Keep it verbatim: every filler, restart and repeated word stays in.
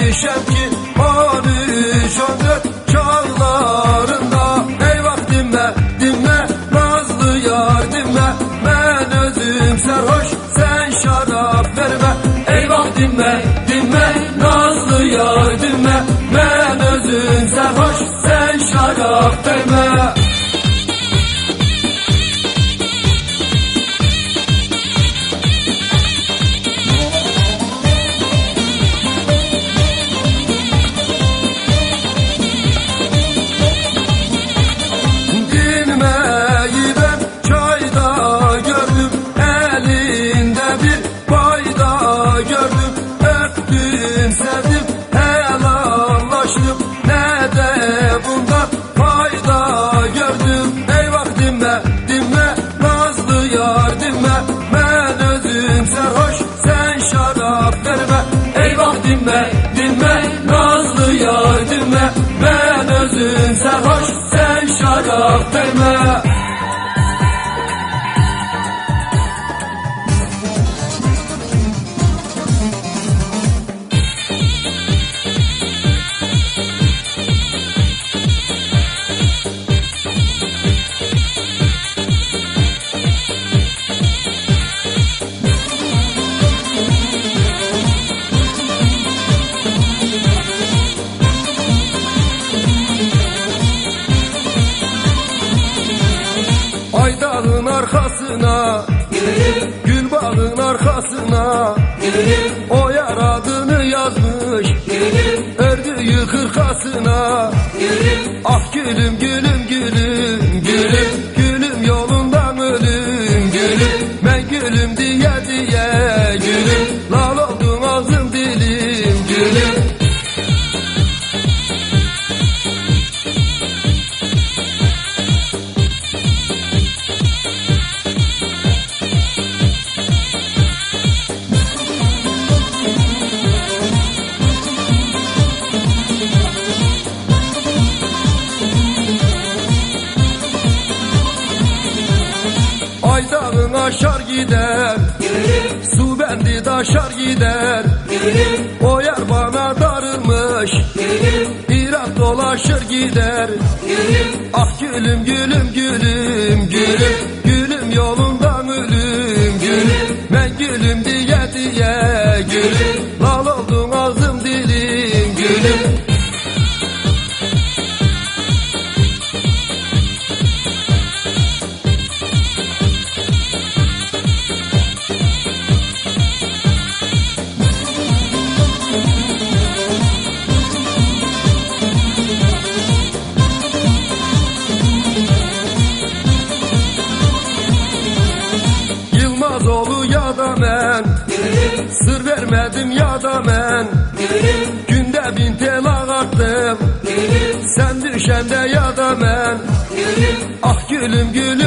demişəm ki on üç on dörd çağlarında. Eyvah dinmə, dinmə nazlı yar dinmə, mən özüm sərhoş sən şarab vermə. Eyvah dinmə, dinmə nazlı yar dinmə, mən özüm sərhoş sən şarab vermə. Dinmə, dinmə, nazlı yar dinmə, mən özüm sərhoş sən şarab vermə. Ay dağın arkasına, yürü. Gül bağın arkasına, yürü. O yaradını yazmış, yürü. Ördüğü hırkasına, yürü. Ah gülüm gülüm gülüm gülüm, gülüm yolundan ölüm gülüm, ben gülüm diye diye gülüm, lal oldum ağzım dilim gülüm. Ay dağın aşar gider, yürü. Su bendi taşar gider, yürü. O yer bana darılmış, yürü. İran dolaşır gider, yürü. Ah gülüm gülüm gülüm gülüm, gülüm yolundan ölüm gülüm, ben gülüm diye diye gülüm, lal oldum ağzım dilim gülüm. Yılmazoğlu ya da mən, yürü. Sır vermedim ya da mən, yürü. Günde bin tel ağarttım, yürü. Sen düşende ya da mən, yürü. Ah gülüm gülüm